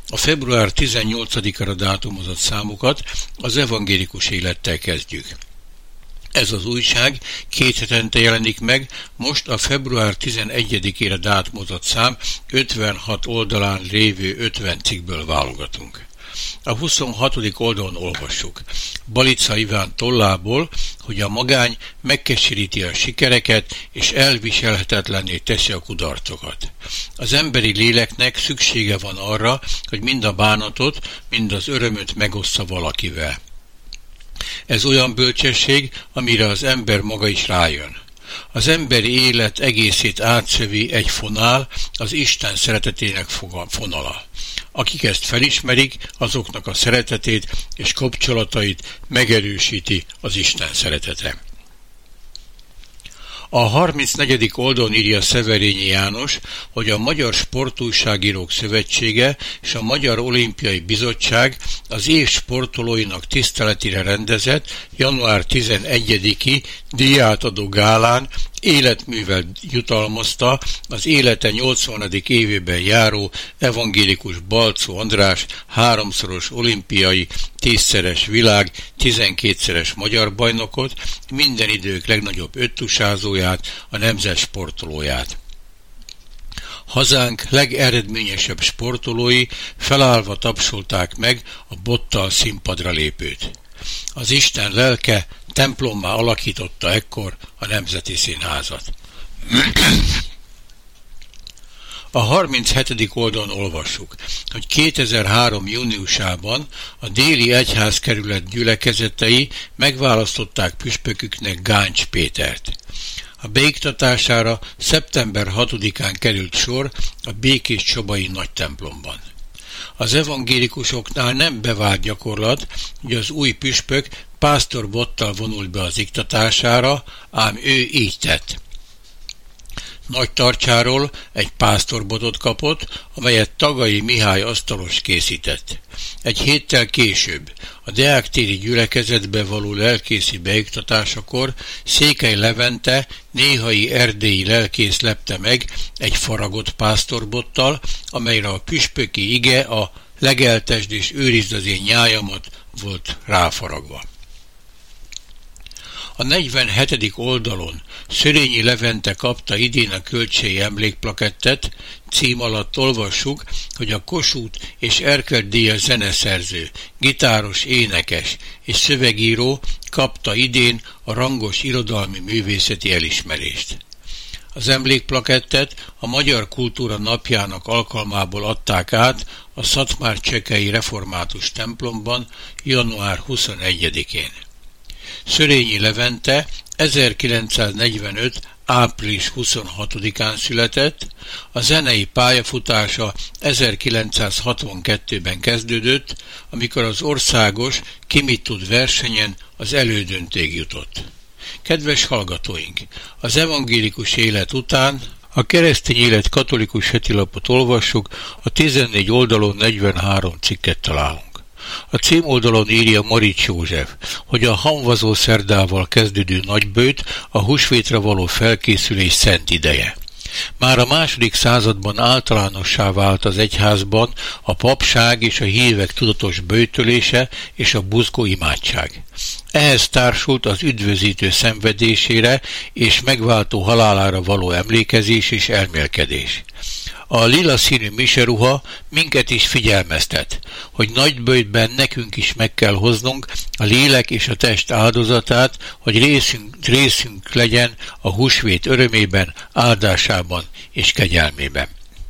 A február 18-ára dátumozott számokat az evangélikus élettel kezdjük. Ez az újság 2 hetente jelenik meg, most a február 11-ére dátumozott szám 56 oldalán lévő 50 cikkből válogatunk. A 26. oldalon olvassuk Balica Iván tollából, hogy a magány megkeseríti a sikereket és elviselhetetlenné teszi a kudarcokat. Az emberi léleknek szüksége van arra, hogy mind a bánatot, mind az örömöt megossza valakivel. Ez olyan bölcsesség, amire az ember maga is rájön. Az emberi élet egészét átszövi egy fonál, az Isten szeretetének fonala. Akik ezt felismerik, azoknak a szeretetét és kapcsolatait megerősíti az Isten szeretete. A 34. oldalon írja Szeverényi János, hogy a Magyar Sportújságírók Szövetsége és a Magyar Olimpiai Bizottság az év sportolóinak tiszteletére rendezett január 11-i díjátadó gálán életművel jutalmazta az élete 80. évében járó evangélikus Balczó András 3-szoros olimpiai, 10-szeres világ, 12-szeres magyar bajnokot, minden idők legnagyobb öttusázóját, a nemzet sportolóját. Hazánk legeredményesebb sportolói felállva tapsolták meg a bottal színpadra lépőt. Az Isten lelke templommá alakította ekkor a Nemzeti Színházat. A 37. oldalon olvassuk, hogy 2003. júniusában a Déli Egyházkerület gyülekezetei megválasztották püspöküknek Gáncs Pétert. A beiktatására szeptember 6-án került sor a Békés-Csabai nagytemplomban. Az evangélikusoknál nem bevált gyakorlat, hogy az új püspök pásztorbottal vonult be az iktatására, ám ő így tett. Nagy tartsáról egy pásztorbotot kapott, amelyet Tagai Mihály asztalos készített. Egy héttel később, a deáktéri gyülekezetbe való lelkészi beiktatásakor Székely Levente néhai erdélyi lelkész lepte meg egy faragott pásztorbottal, amelyre a püspöki ige a legeltesd és őrizd az én nyájamat volt ráfaragva. A 47. oldalon Szörényi Levente kapta idén a Kölcsey emlékplakettet, cím alatt olvassuk, hogy a Kossuth és Erkel-díjas zeneszerző, gitáros, énekes és szövegíró kapta idén a rangos irodalmi művészeti elismerést. Az emlékplakettet a Magyar Kultúra Napjának alkalmából adták át a Szatmár-Csekei Református templomban január 21-én. Szörényi Levente 1945. április 26-án született, a zenei pályafutása 1962-ben kezdődött, amikor az országos Ki mit tud versenyen az elődöntőig jutott. Kedves hallgatóink, az evangélikus élet után a Keresztény Élet katolikus hetilapot olvassuk, a 14 oldalon 43 cikket találunk. A címoldalon írja Marics József, hogy a hamvazó szerdával kezdődő nagyböjt a húsvétra való felkészülés szent ideje. Már a II. Században általánossá vált az egyházban a papság és a hívek tudatos böjtölése és a buzgó imádság. Ehhez társult az üdvözítő szenvedésére és megváltó halálára való emlékezés és elmélkedés. A lila színű miseruha minket is figyelmeztet, hogy nagyböjtben nekünk is meg kell hoznunk a lélek és a test áldozatát, hogy részünk legyen a húsvét örömében, áldásában és kegyelmében.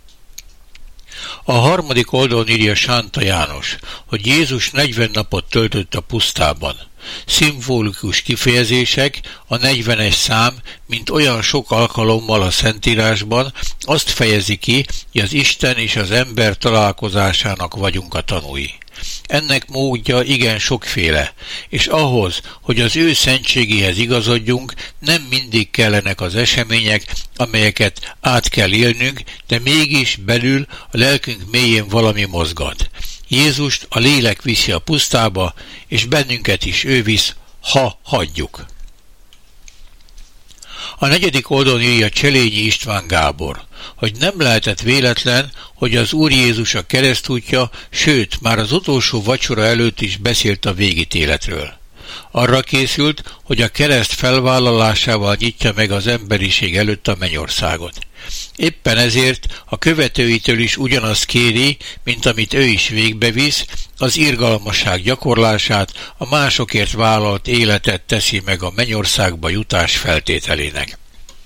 A 3. oldalon írja Sánta János, hogy Jézus 40 napot töltött a pusztában. Szimbolikus kifejezések, a 40-es szám, mint olyan sok alkalommal a Szentírásban, azt fejezi ki, hogy az Isten és az ember találkozásának vagyunk a tanúi. Ennek módja igen sokféle, és ahhoz, hogy az ő szentségéhez igazodjunk, nem mindig kellenek az események, amelyeket át kell élnünk, de mégis belül a lelkünk mélyén valami mozgat. Jézust a lélek viszi a pusztába, és bennünket is ő visz, ha hagyjuk. A 4. oldalon írja Cselényi István Gábor, hogy nem lehetett véletlen, hogy az Úr Jézus a keresztútja, sőt, már az utolsó vacsora előtt is beszélt a végítéletről. Arra készült, hogy a kereszt felvállalásával nyitja meg az emberiség előtt a mennyországot. Éppen ezért a követőitől is ugyanazt kéri, mint amit ő is végbevisz, az irgalmasság gyakorlását, a másokért vállalt életet teszi meg a mennyországba jutás feltételének.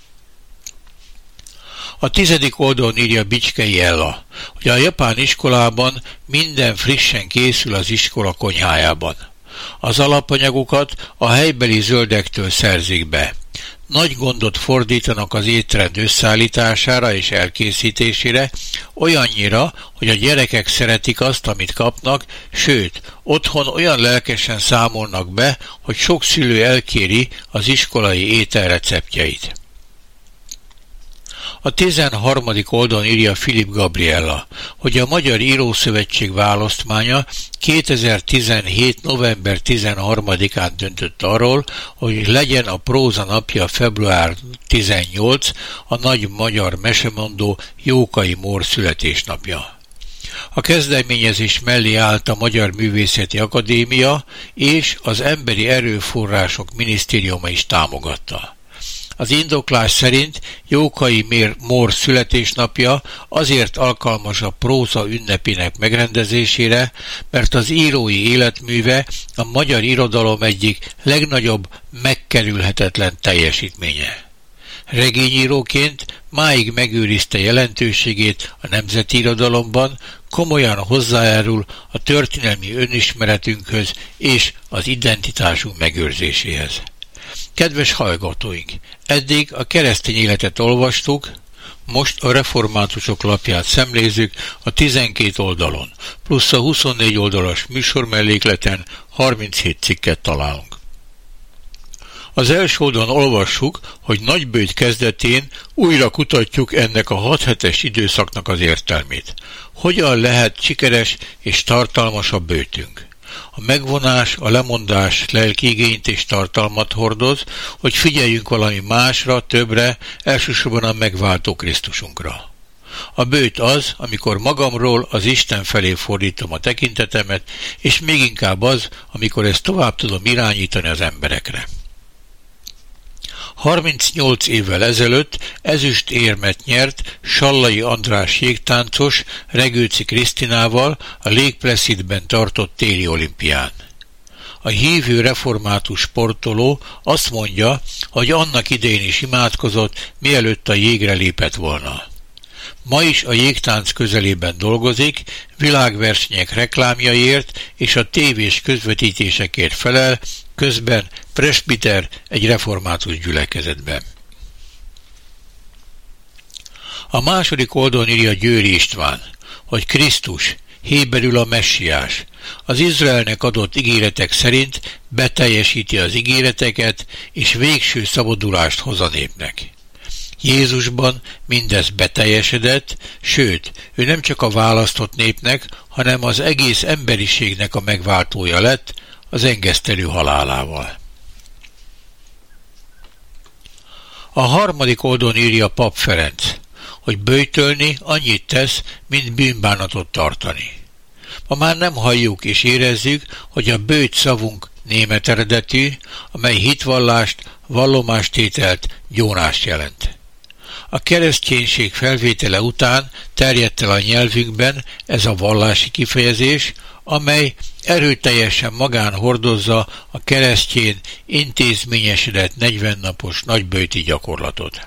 A 10. oldalon írja Bicskei Ella, hogy a japán iskolában minden frissen készül az iskola konyhájában. Az alapanyagokat a helybeli zöldektől szerzik be. Nagy gondot fordítanak az étrend összeállítására és elkészítésére, olyannyira, hogy a gyerekek szeretik azt, amit kapnak, sőt, otthon olyan lelkesen számolnak be, hogy sok szülő elkéri az iskolai étel receptjeit. A 13. oldalon írja Filip Gabriella, hogy a Magyar Írószövetség választmánya 2017. november 13-án döntött arról, hogy legyen a próza napja február 18, a nagy magyar mesemondó Jókai Mór születésnapja. A kezdeményezés mellé állt a Magyar Művészeti Akadémia és az Emberi Erőforrások Minisztériuma is támogatta. Az indoklás szerint Jókai Mór születésnapja azért alkalmas a próza ünnepének megrendezésére, mert az írói életműve a magyar irodalom egyik legnagyobb, megkerülhetetlen teljesítménye. Regényíróként máig megőrizte jelentőségét a nemzeti irodalomban, komolyan hozzájárul a történelmi önismeretünkhöz és az identitásunk megőrzéséhez. Kedves hallgatóink, eddig a keresztény életet olvastuk, most a reformátusok lapját szemlézzük a 12 oldalon, plusz a 24 oldalas műsormellékleten 37 cikket találunk. Az első oldalon olvassuk, hogy Nagyböjt kezdetén újra kutatjuk ennek a 6 hetes időszaknak az értelmét. Hogyan lehet sikeres és tartalmas a böjtünk? A megvonás, a lemondás lelkiigényt és tartalmat hordoz, hogy figyeljünk valami másra, többre, elsősorban a megváltó Krisztusunkra. A böjt az, amikor magamról az Isten felé fordítom a tekintetemet, és még inkább az, amikor ezt tovább tudom irányítani az emberekre. 38 évvel ezelőtt ezüstérmet nyert Sallai András jégtáncos Regőci Krisztinával a Lake Placidben tartott téli olimpián. A hívő református sportoló azt mondja, hogy annak idején is imádkozott, mielőtt a jégre lépett volna. Ma is a jégtánc közelében dolgozik, világversenyek reklámjaiért és a tévés közvetítésekért felel, közben presbiter egy református gyülekezetben. A második oldalon írja Győri István, hogy Krisztus, héberül a messiás, az Izraelnek adott ígéretek szerint beteljesíti az ígéreteket, és végső szabadulást hoz a népnek. Jézusban mindez beteljesedett, sőt, ő nem csak a választott népnek, hanem az egész emberiségnek a megváltója lett az engesztelő halálával. A harmadik oldalon írja Pap Ferenc, hogy böjtölni annyit tesz, mint bűnbánatot tartani. Ma már nem halljuk és érezzük, hogy a böjt szavunk német eredetű, amely hitvallást, vallomástételt, gyónást jelent. A kereszténység felvétele után terjedt el a nyelvünkben ez a vallási kifejezés, amely erőteljesen magán hordozza a keresztjén intézményesedett 40 napos nagyböjti gyakorlatot.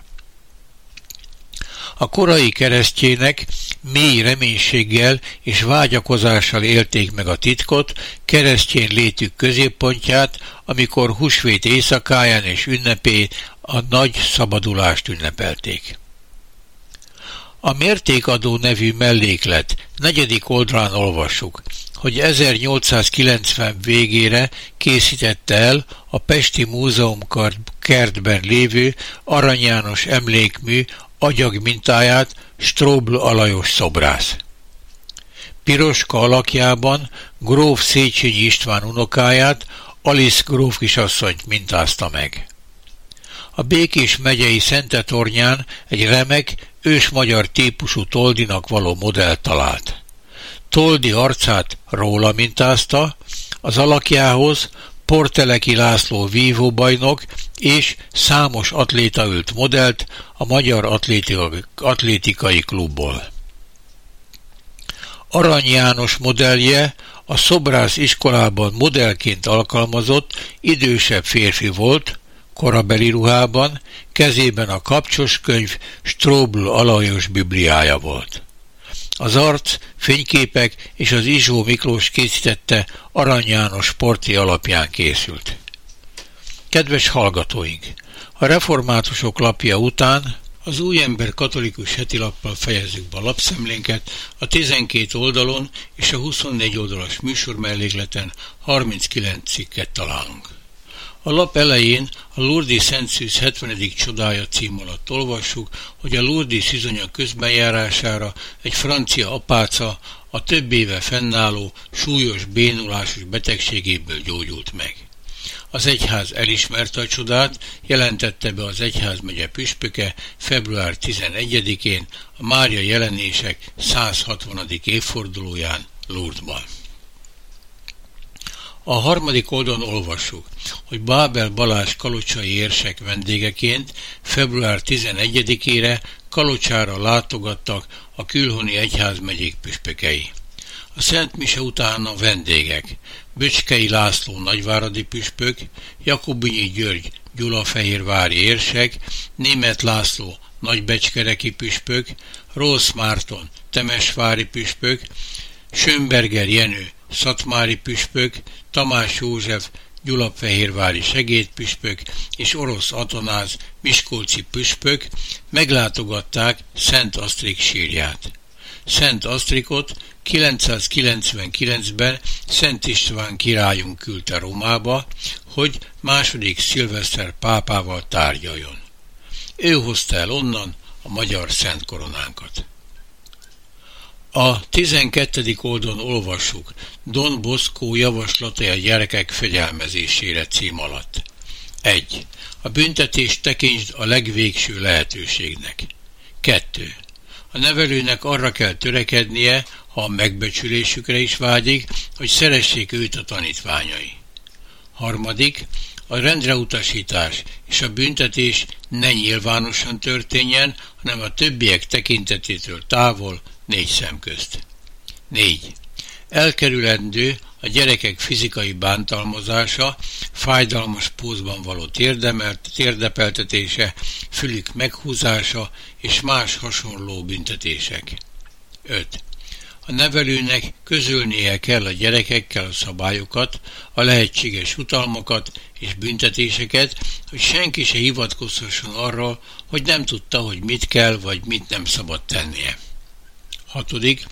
A korai keresztjének mély reménységgel és vágyakozással élték meg a titkot, keresztjén létük középpontját, amikor húsvét éjszakáján és ünnepén a nagy szabadulást ünnepelték. A Mértékadó nevű melléklet 4. oldalán olvassuk, hogy 1890 végére készítette el a Pesti Múzeum kertben lévő Arany János emlékmű agyag mintáját Strobl Alajos szobrász. Piroska alakjában gróf Széchenyi István unokáját, Alisz gróf kisasszonyt mintázta meg. A Békés megyei Szentetornyán egy remek, ős magyar típusú Toldinak való modellt talált. Toldi arcát róla mintázta, az alakjához Porteleki László vívóbajnok és számos atléta ült modellt a Magyar Atlétikai Klubból. Arany János modellje a szobrász iskolában modellként alkalmazott idősebb férfi volt, korabeli ruhában, kezében a kapcsos könyv Strobl Alajos bibliája volt. Az arc, fényképek és az Izsó Miklós készítette Arany János sporti alapján készült. Kedves hallgatóink! A reformátusok lapja után az Új Ember katolikus hetilappal fejezzük be a lapszemlénket, a 12 oldalon és a 24 oldalas műsormellékleten 39 cikket találunk. A lap elején a Lourdes Szent Szűz 70. csodája cím alatt olvassuk, hogy a Lourdes izonya közbenjárására egy francia apáca a több éve fennálló súlyos bénulásos betegségéből gyógyult meg. Az egyház elismerte a csodát, jelentette be az egyházmegye püspöke február 11-én a Mária jelenések 160. évfordulóján Lourdesban. A harmadik oldalon olvassuk, hogy Bábel Balázs kalocsai érsek vendégeként február 11-ére Kalocsára látogattak a külhoni egyházmegyék püspökei. A Szent Mise után a vendégek: Böcskei László nagyváradi püspök, Jakobinyi György gyulafehérvári érsek, Németh László nagybecskereki püspök, Rossz Márton temesvári püspök, Schönberger Jenő szatmári püspök, Tamás József gyulafehérvári segédpüspök és Orosz Atanáz miskolci püspök meglátogatták Szent Asztrik sírját. Szent Asztrikot 999-ben Szent István királyunk küldte Rómába, hogy második Szilveszter pápával tárgyaljon. Ő hozta el onnan a magyar szent koronánkat. A 12. oldalon olvassuk Don Bosco javaslatai a gyerekek fegyelmezésére cím alatt. 1. A büntetést tekintsd a legvégső lehetőségnek. 2. A nevelőnek arra kell törekednie, ha a megbecsülésükre is vágyik, hogy szeressék őt a tanítványai. 3. A rendreutasítás és a büntetés ne nyilvánosan történjen, hanem a többiek tekintetétől távol, 4 szem közt. 4. Elkerülendő a gyerekek fizikai bántalmazása, fájdalmas pózban való térdepeltetése, fülük meghúzása és más hasonló büntetések. 5. A nevelőnek közölnie kell a gyerekekkel a szabályokat, a lehetséges utalmakat és büntetéseket, hogy senki se hivatkozhasson arra, hogy nem tudta, hogy mit kell vagy mit nem szabad tennie. 6.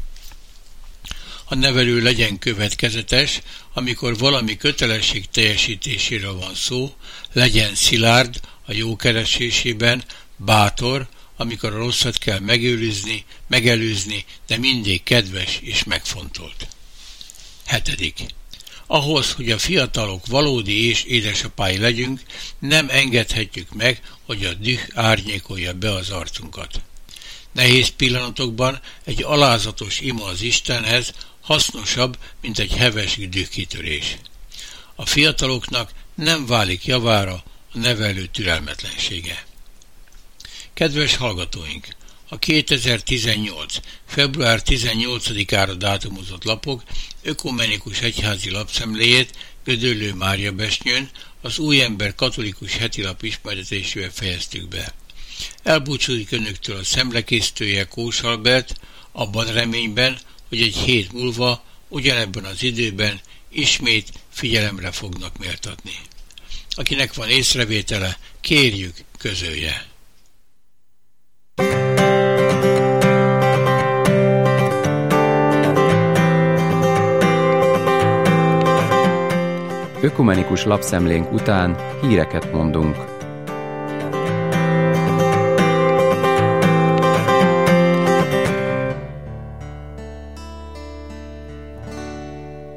A nevelő legyen következetes, amikor valami kötelesség teljesítéséről van szó, legyen szilárd a jó keresésében, bátor, amikor a rosszat kell megelőzni, de mindig kedves és megfontolt. 7. Ahhoz, hogy a fiatalok valódi és édesapái legyünk, nem engedhetjük meg, hogy a düh árnyékolja be az arcunkat. Nehéz pillanatokban egy alázatos ima az Istenhez hasznosabb, mint egy heves dühkitörés. A fiataloknak nem válik javára a nevelő türelmetlensége. Kedves hallgatóink! A 2018. február 18-ára dátumozott lapok ökumenikus egyházi lapszemléjét Gödöllő Mária Besnyőn, az Új Ember katolikus hetilap ismertetésével fejeztük be. Elbúcsúzik önöktől a szemlekésztője, Kós Albert, abban reményben, hogy egy hét múlva, ugyanebben az időben ismét figyelemre fognak méltatni. Akinek van észrevétele, kérjük, közölje. Ökumenikus lapszemlénk után híreket mondunk.